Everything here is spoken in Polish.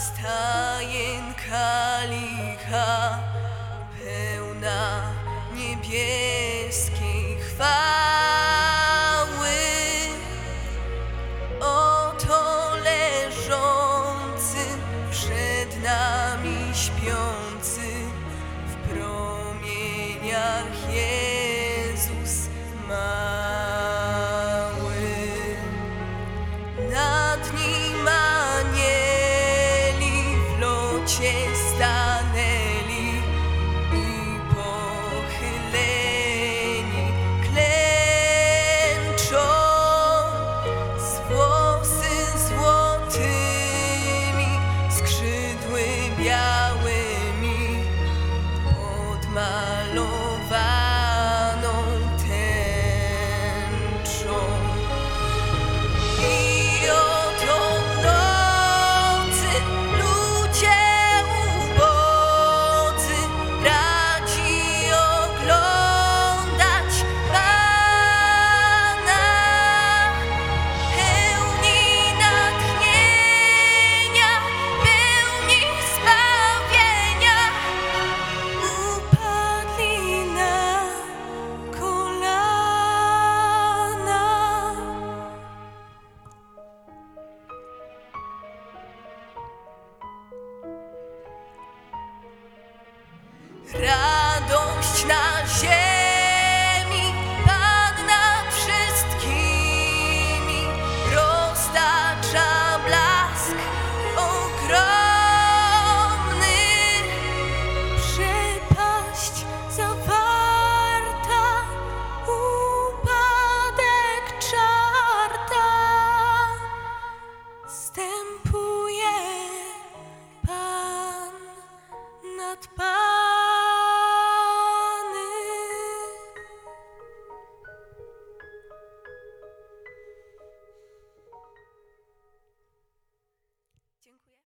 stajenka licha, pełna niebieskiej chwały. Oto leżący, przed nami śpiący, w promieniach Jezus mały. Nad nim anieli w locie stanęli i pochyleni klęczą. Z włosy złotymi, skrzydły białymi, podmalowaną tęczą. I oto nocy ludzie ubodzy radzi oglądać Pana, pełni natchnienia, pełni zbawienia, upadli na kolana. Radość na ziemi, Pan nad wszystkimi, roztacza blask ogromny. Przepaść zawarta, upadek czarta, zstępuje Pan nad